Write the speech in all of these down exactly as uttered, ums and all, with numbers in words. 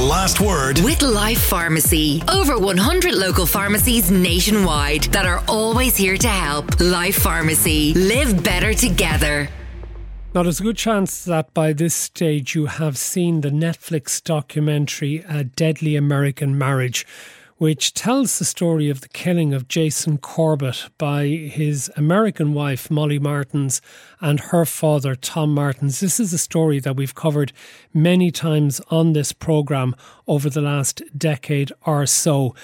last word with Life Pharmacy. Over one hundred local pharmacies nationwide that are always here to help. Life Pharmacy. Live better together. Now, there's a good chance that by this stage you have seen the Netflix documentary A Deadly American Marriage, which tells the story of the killing of Jason Corbett by his American wife, Molly Martins, and her father, Tom Martins. This is a story that we've covered many times on this programme over the last decade or so.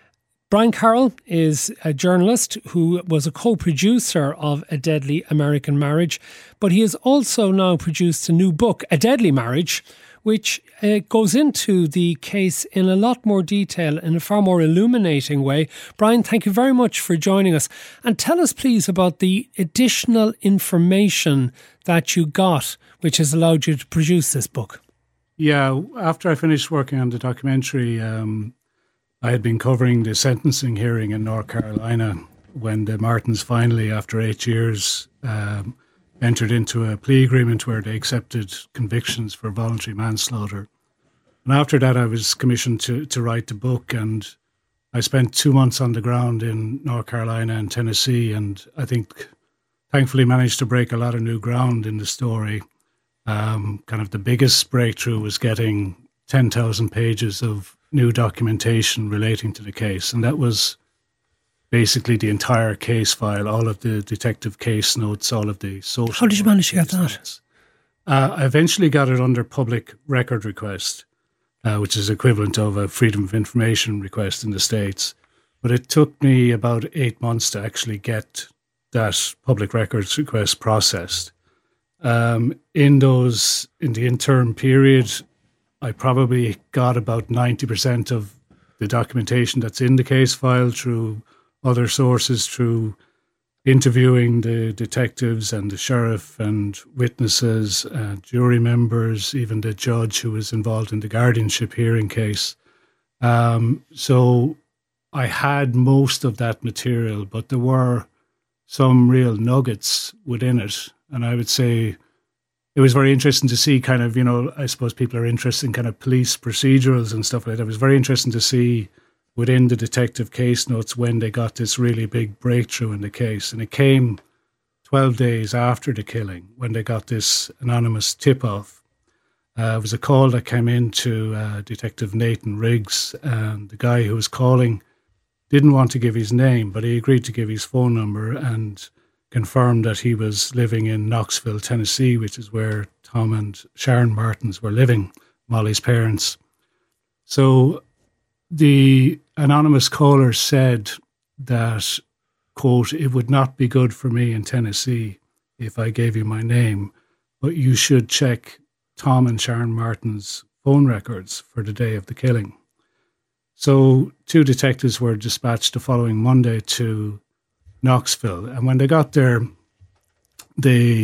Brian Carroll is a journalist who was a co-producer of A Deadly American Marriage, but he has also now produced a new book, A Deadly Marriage, which uh, goes into the case in a lot more detail, in a far more illuminating way. Brian, thank you very much for joining us. And tell us, please, about the additional information that you got, which has allowed you to produce this book. Yeah, after I finished working on the documentary, um, I had been covering the sentencing hearing in North Carolina when the Martins finally, after eight years, um, entered into a plea agreement where they accepted convictions for voluntary manslaughter. And after that, I was commissioned to, to write the book, and I spent two months on the ground in North Carolina and Tennessee, and I think thankfully managed to break a lot of new ground in the story. Um, kind of the biggest breakthrough was getting ten thousand pages of new documentation relating to the case, and that was basically the entire case file, all of the detective case notes, all of the social... How did you manage to get that? Uh, I eventually got it under public record request, uh, which is equivalent of a Freedom of Information request in the States. But it took me about eight months to actually get that public records request processed. Um, in those, in the interim period, I probably got about ninety percent of the documentation that's in the case file through other sources, through interviewing the detectives and the sheriff and witnesses, uh, jury members, even the judge who was involved in the guardianship hearing case. Um, so I had most of that material, but there were some real nuggets within it. And I would say it was very interesting to see kind of, you know, I suppose people are interested in kind of police procedurals and stuff like that. It was very interesting to see within the detective case notes when they got this really big breakthrough in the case. And it came twelve days after the killing when they got this anonymous tip-off. Uh, it was a call that came in to uh, Detective Nathan Riggs, and the guy who was calling didn't want to give his name, but he agreed to give his phone number and confirmed that he was living in Knoxville, Tennessee, which is where Tom and Sharon Martins were living, Molly's parents. So the anonymous caller said that, quote, "It would not be good for me in Tennessee if I gave you my name, but you should check Tom and Sharon Martin's phone records for the day of the killing." So two detectives were dispatched the following Monday to Knoxville. And when they got there, they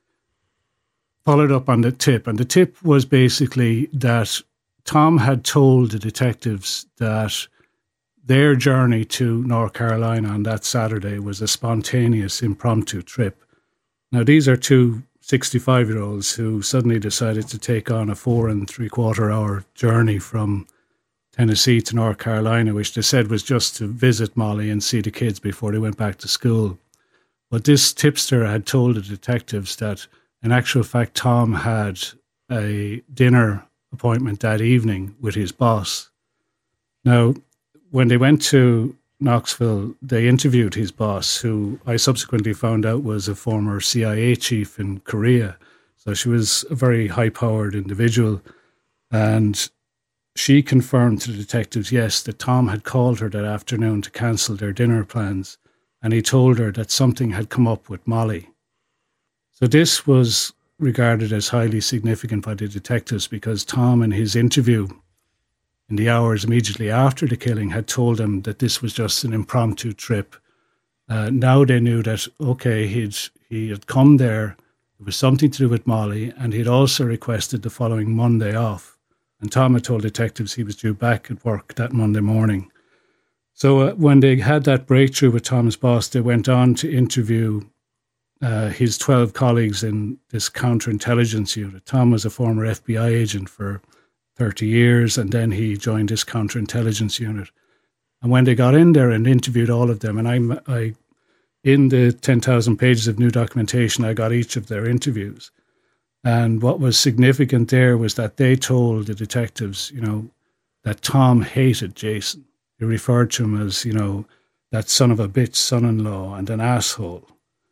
followed up on the tip. And the tip was basically that Tom had told the detectives that their journey to North Carolina on that Saturday was a spontaneous, impromptu trip. Now, these are two sixty-five-year-olds who suddenly decided to take on a four and three-quarter hour journey from Tennessee to North Carolina, which they said was just to visit Molly and see the kids before they went back to school. But this tipster had told the detectives that, in actual fact, Tom had a dinner appointment that evening with his boss. Now, when they went to Knoxville, they interviewed his boss, who I subsequently found out was a former C I A chief in Korea. So she was a very high-powered individual. And she confirmed to the detectives, yes, that Tom had called her that afternoon to cancel their dinner plans. And he told her that something had come up with Molly. So this was regarded as highly significant by the detectives because Tom, in his interview in the hours immediately after the killing, had told them that this was just an impromptu trip. Uh, now they knew that, okay, he'd, he had come there, it was something to do with Molly, and he'd also requested the following Monday off. And Tom had told detectives he was due back at work that Monday morning. So uh, when they had that breakthrough with Tom's boss, they went on to interview uh, his twelve colleagues in this counterintelligence unit. Tom was a former F B I agent for thirty years, and then he joined this counterintelligence unit. And when they got in there and interviewed all of them, and I, I in the ten thousand pages of new documentation, I got each of their interviews. And what was significant there was that they told the detectives, you know, that Tom hated Jason. He referred to him as, you know, that son of a bitch son-in-law and an asshole.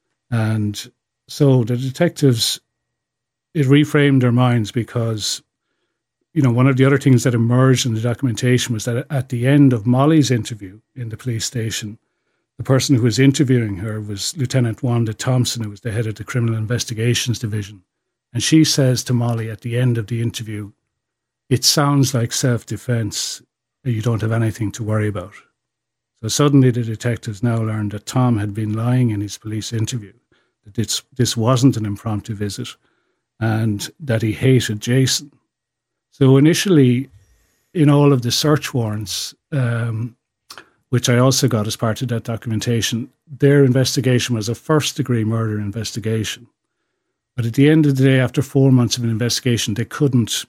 And so the detectives, it reframed their minds because, you know, one of the other things that emerged in the documentation was that at the end of Molly's interview in the police station, the person who was interviewing her was Lieutenant Wanda Thompson, who was the head of the Criminal Investigations Division. And she says to Molly at the end of the interview, "It sounds like self-defense. You don't have anything to worry about." So suddenly the detectives now learned that Tom had been lying in his police interview, that this, this wasn't an impromptu visit, and that he hated Jason. So initially, in all of the search warrants, um, which I also got as part of that documentation, their investigation was a first-degree murder investigation. But at the end of the day, after four months of an investigation, they couldn't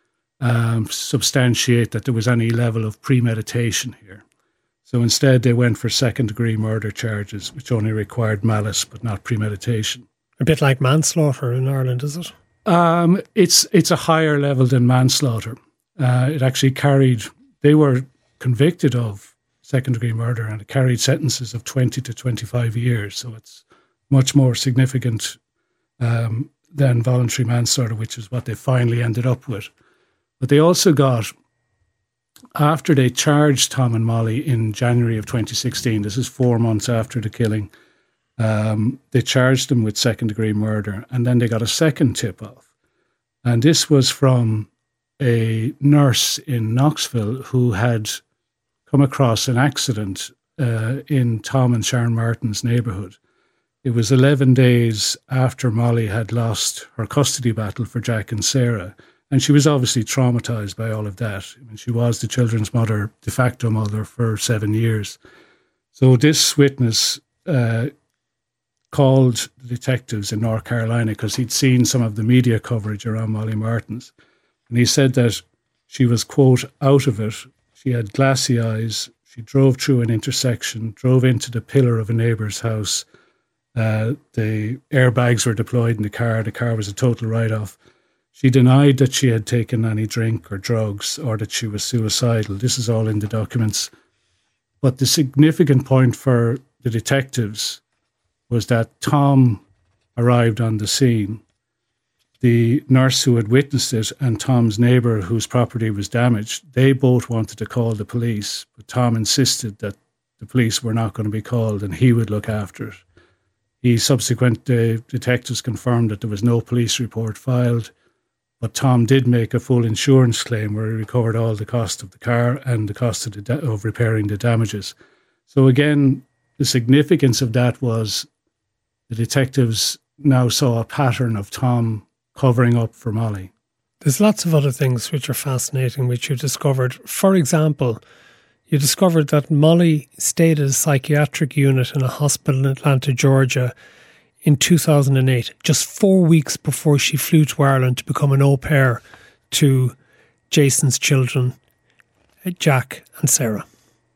um, substantiate that there was any level of premeditation here. So instead, they went for second-degree murder charges, which only required malice but not premeditation. A bit like manslaughter in Ireland, is it? Um, it's it's a higher level than manslaughter. Uh, it actually carried, they were convicted of second-degree murder, and it carried sentences of twenty to twenty-five years. So it's much more significant um, than voluntary manslaughter, which is what they finally ended up with. But they also got, after they charged Tom and Molly in January of twenty sixteen, this is four months after the killing, um, they charged them with second-degree murder, and then they got a second tip-off. And this was from a nurse in Knoxville who had come across an accident uh, in Tom and Sharon Martin's neighbourhood. It was eleven days after Molly had lost her custody battle for Jack and Sarah, and she was obviously traumatised by all of that. I mean, she was the children's mother, de facto mother, for seven years. So this witness uh, called the detectives in North Carolina because he'd seen some of the media coverage around Molly Martins. And he said that she was, quote, out of it. She had glassy eyes. She drove through an intersection, drove into the pillar of a neighbour's house. Uh, the airbags were deployed in the car. The car was a total write-off. She denied that she had taken any drink or drugs or that she was suicidal. This is all in the documents. But the significant point for the detectives was that Tom arrived on the scene. The nurse who had witnessed it and Tom's neighbour whose property was damaged, they both wanted to call the police, but Tom insisted that the police were not going to be called and he would look after it. He subsequent uh, detectives confirmed that there was no police report filed, but Tom did make a full insurance claim where he recovered all the cost of the car and the cost of, the da- of repairing the damages. So again, the significance of that was the detectives now saw a pattern of Tom covering up for Molly. There's lots of other things which are fascinating, which you discovered. For example, you discovered that Molly stayed at a psychiatric unit in a hospital in Atlanta, Georgia in two thousand eight, just four weeks before she flew to Ireland to become an au pair to Jason's children, Jack and Sarah.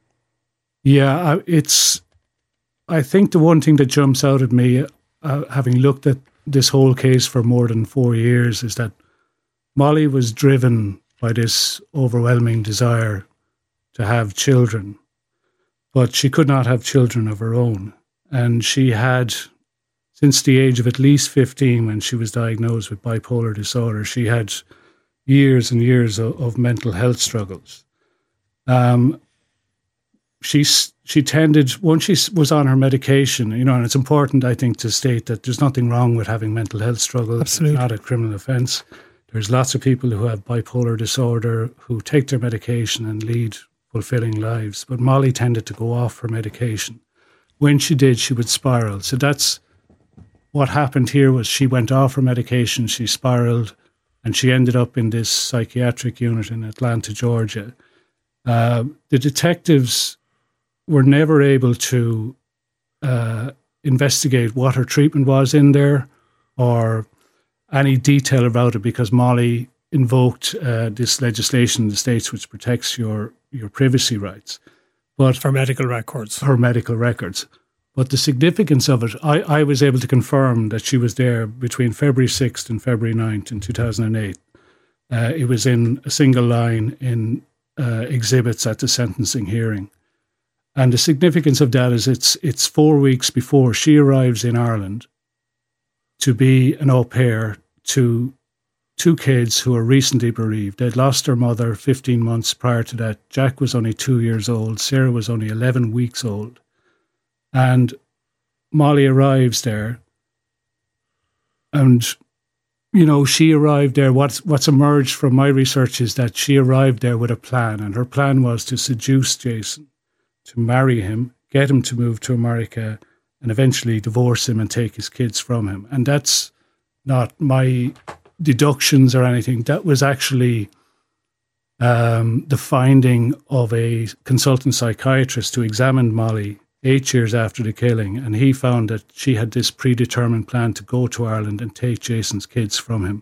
Yeah, it's, I think the one thing that jumps out at me, uh, having looked at this whole case for more than four years, is that Molly was driven by this overwhelming desire to have children, but she could not have children of her own. And she had, since the age of at least fifteen, when she was diagnosed with bipolar disorder, she had years and years of, of mental health struggles. Um, she she tended, once she was on her medication, you know, and it's important, I think, to state that there's nothing wrong with having mental health struggles. Absolutely. It's not a criminal offence. There's lots of people who have bipolar disorder who take their medication and lead fulfilling lives. But Molly tended to go off her medication. When she did, she would spiral. So that's what happened here. Was she went off her medication, she spiraled, and she ended up in this psychiatric unit in Atlanta, Georgia. Uh, the detectives were never able to uh, investigate what her treatment was in there or any detail about it because Molly invoked uh, this legislation in the States which protects your, your privacy rights. But for medical records. For medical records. But the significance of it, I, I was able to confirm that she was there between February sixth and February ninth in two thousand eight. Uh, it was in a single line in uh, exhibits at the sentencing hearing. And the significance of that is it's it's four weeks before she arrives in Ireland to be an au pair to two kids who are recently bereaved. They'd lost their mother fifteen months prior to that. Jack was only two years old. Sarah was only eleven weeks old. And Molly arrives there. And, you know, she arrived there. What's, what's emerged from my research is that she arrived there with a plan. And her plan was to seduce Jason, to marry him, get him to move to America, and eventually divorce him and take his kids from him. And that's not my deductions or anything. That was actually um, the finding of a consultant psychiatrist who examined Molly eight years after the killing, and he found that she had this predetermined plan to go to Ireland and take Jason's kids from him.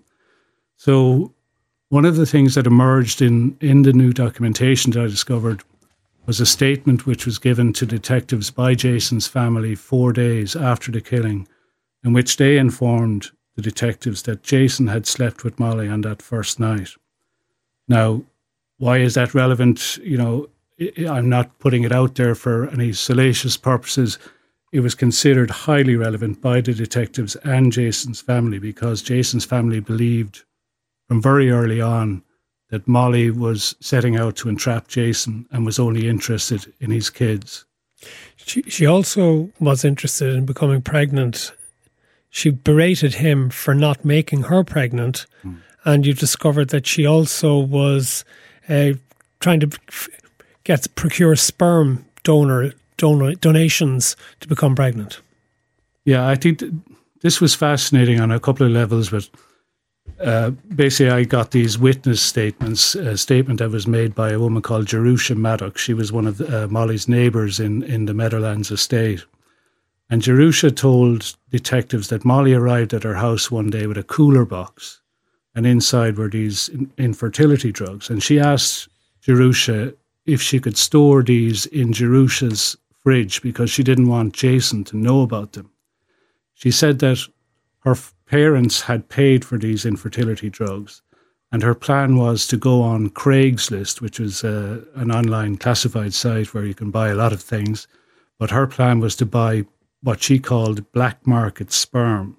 So one of the things that emerged in, in the new documentation that I discovered was a statement which was given to detectives by Jason's family four days after the killing, in which they informed the detectives that Jason had slept with Molly on that first night. Now, why is that relevant? You know, I'm not putting it out there for any salacious purposes. It was considered highly relevant by the detectives and Jason's family because Jason's family believed from very early on that Molly was setting out to entrap Jason and was only interested in his kids. She, she also was interested in becoming pregnant. She berated him for not making her pregnant. Mm. And you discovered that she also was uh, trying to f- get procure sperm donor, donor donations to become pregnant. Yeah, I think th- this was fascinating on a couple of levels. But uh, basically, I got these witness statements. A statement that was made by a woman called Jerusha Maddox. She was one of the, uh, Molly's neighbours in, in the Meadowlands estate. And Jerusha told detectives that Molly arrived at her house one day with a cooler box, and inside were these infertility drugs. And she asked Jerusha if she could store these in Jerusha's fridge because she didn't want Jason to know about them. She said that her parents had paid for these infertility drugs, and her plan was to go on Craigslist, which was uh, an online classified site where you can buy a lot of things. But her plan was to buy what she called black market sperm.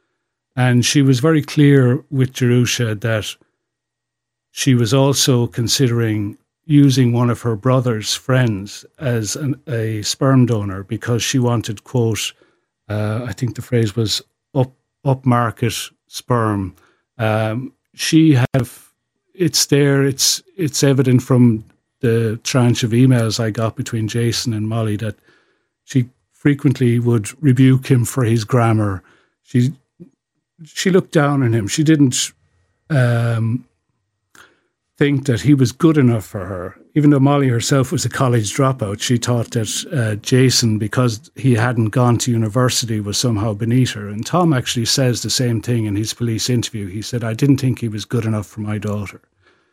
And she was very clear with Jerusha that she was also considering using one of her brother's friends as an, a sperm donor because she wanted, quote, uh, I think the phrase was up upmarket sperm. Um, she have, it's there, it's it's evident from the tranche of emails I got between Jason and Molly that she frequently would rebuke him for his grammar. She she looked down on him. She didn't um, think that he was good enough for her. Even though Molly herself was a college dropout, she thought that uh, Jason, because he hadn't gone to university, was somehow beneath her. And Tom actually says the same thing in his police interview. He said, I didn't think he was good enough for my daughter.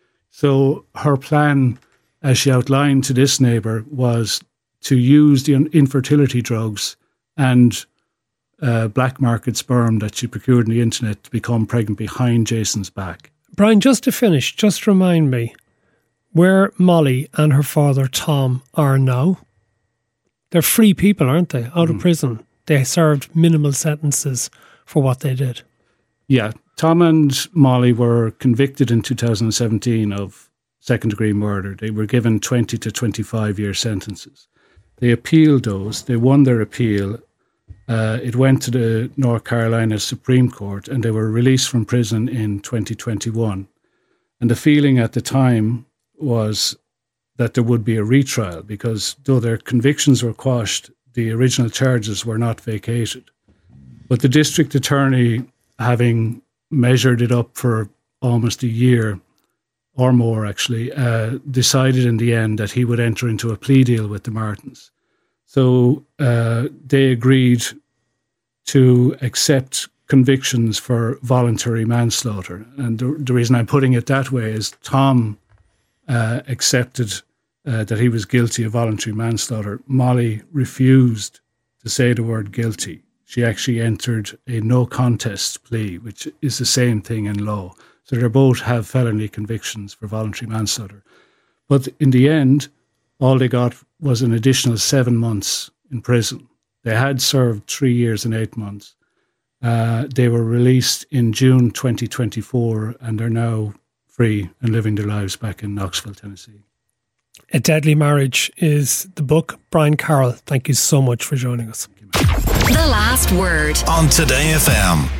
So her plan, as she outlined to this neighbour, was to use the infertility drugs and uh, black market sperm that she procured on the internet to become pregnant behind Jason's back. Brian, just to finish, just remind me where Molly and her father Tom are now. They're free people, aren't they? Out of mm. prison. They served minimal sentences for what they did. Yeah, Tom and Molly were convicted in two thousand seventeen of second-degree murder. They were given twenty to twenty-five year sentences. They appealed those. They won their appeal. Uh, it went to the North Carolina Supreme Court, and they were released from prison in twenty twenty-one. And the feeling at the time was that there would be a retrial because though their convictions were quashed, the original charges were not vacated. But the district attorney, having measured it up for almost a year or more actually, uh, decided in the end that he would enter into a plea deal with the Martins. So uh, they agreed to accept convictions for voluntary manslaughter. And the, the reason I'm putting it that way is Tom uh, accepted uh, that he was guilty of voluntary manslaughter. Molly refused to say the word guilty. She actually entered a no contest plea, which is the same thing in law. So they both have felony convictions for voluntary manslaughter. But in the end, all they got was an additional seven months in prison. They had served three years and eight months. Uh, they were released in June twenty twenty-four, and they're now free and living their lives back in Knoxville, Tennessee. A Deadly Marriage is the book. Brian Carroll, thank you so much for joining us. The Last Word on Today F M.